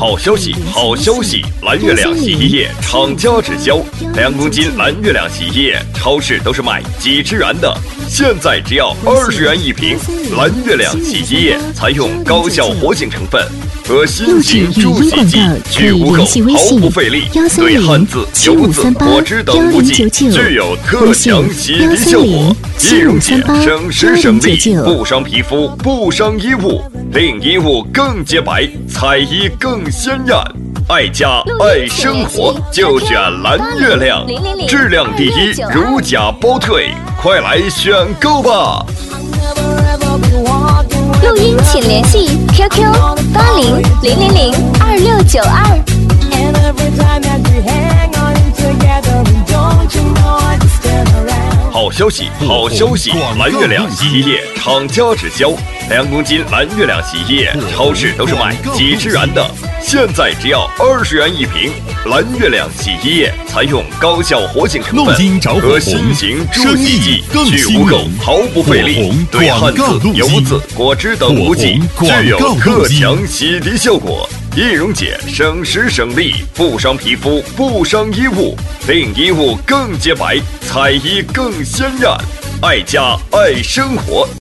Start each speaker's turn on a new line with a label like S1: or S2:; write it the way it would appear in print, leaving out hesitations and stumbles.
S1: 好消息，好消息！蓝月亮洗衣液厂家直销，2公斤蓝月亮洗衣液，超市都是卖几十元的，现在只要20元一瓶。蓝月亮洗衣液采用高效活性成分和新型助洗剂，去污垢毫不费力，对汗渍、油渍、果汁等污迹具有特强洗涤效果，易溶解，省时省力，不伤皮肤，不伤衣物，令衣物更洁白，彩衣更鲜艳。爱家爱生活，就选蓝月亮，质量第一，如假包退，快来选购吧！
S2: 录音请联系 QQ8000022692。
S1: 好消息，好消息！蓝月亮洗衣液厂家直销，2公斤蓝月亮洗衣液，超市都是卖几十元的，现在只要20元一瓶。蓝月亮洗衣液采用高效活性成分和新型助洗剂，去污垢毫不费力，对汗渍、油渍、果汁等污迹具有特强洗涤效果，易溶解，省时省力，不伤皮肤，不伤衣物，令衣物更洁白，彩衣更鲜艳。爱家爱生活。